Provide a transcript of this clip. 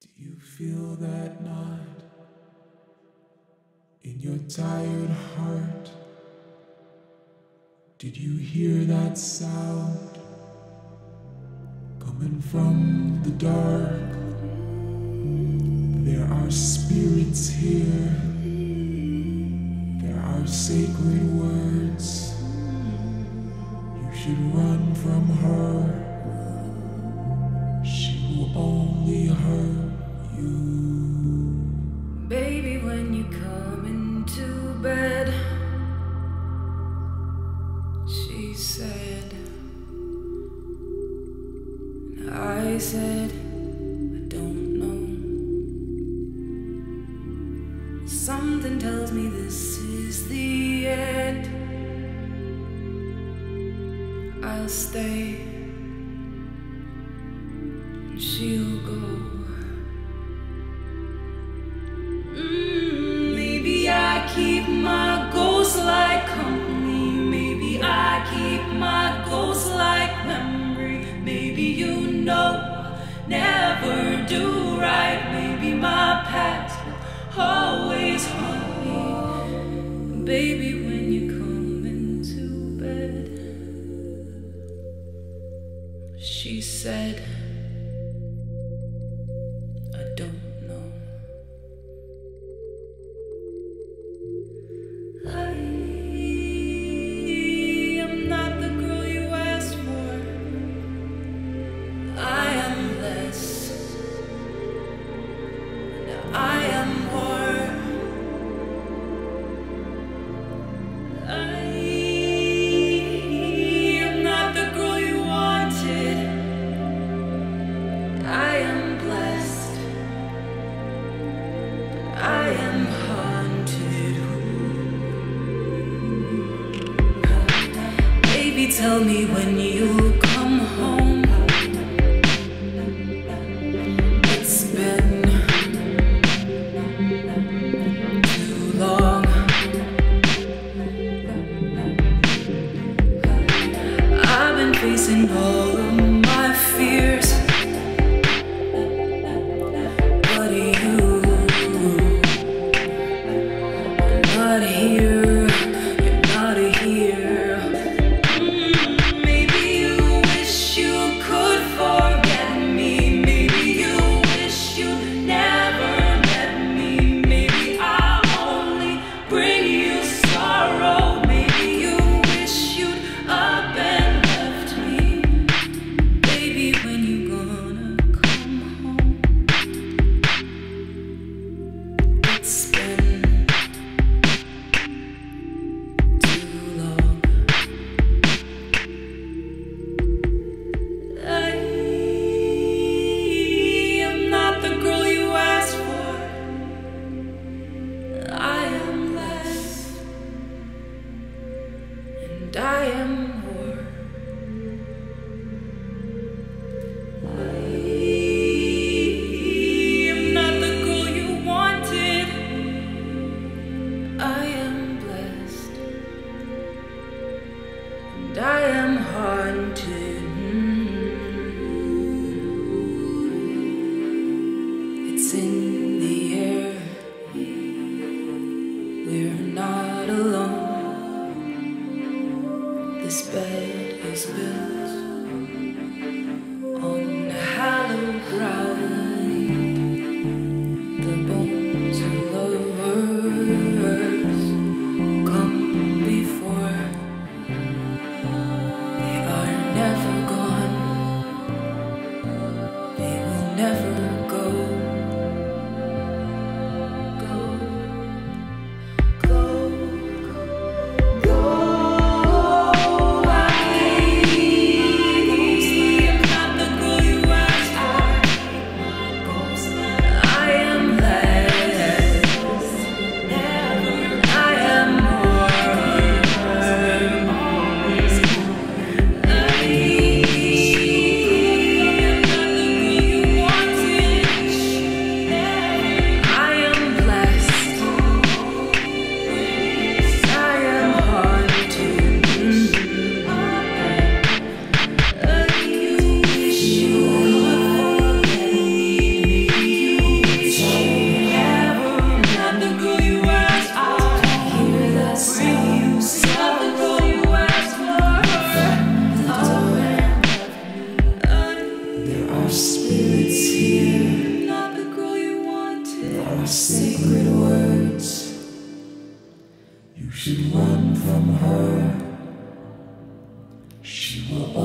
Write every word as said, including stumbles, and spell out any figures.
Do you feel that knot in your tired heart? Did you hear that sound coming from the dark? There are spirits here. There are sacred words. You should run from her. She will only hurt you. Baby, when you come into bed, she said, and I said, I don't know. Something tells me this is the end. I'll stay, and she'll go. Mm, maybe I keep my ghost like company. Maybe I keep my ghost like memory. Maybe you know, never do right. Maybe my past will always haunt me. Baby, when you come into bed, she said, I don't know. I am not the girl you asked for. I am less, and I am more. I am not the girl you wanted. I am blessed. I am haunted. Baby, tell me when you'll come home. It's been too long. I've been facing all of my fears, but you, you're not here, you're not here. Mm, maybe you wish you could forget me. Maybe you wish you never met me. Maybe I only bring you sorrow. Maybe you wish you'd up and left me. Baby, when you gonna come home? It's been too long. I am not the girl you asked for. I am less, and I am more. I am not the girl you wanted. I am blessed, and I am haunted. It's in the air. We're not alone. This bed is built on hallowed ground. The bones of lovers come before. They are never gone. They will never go. She will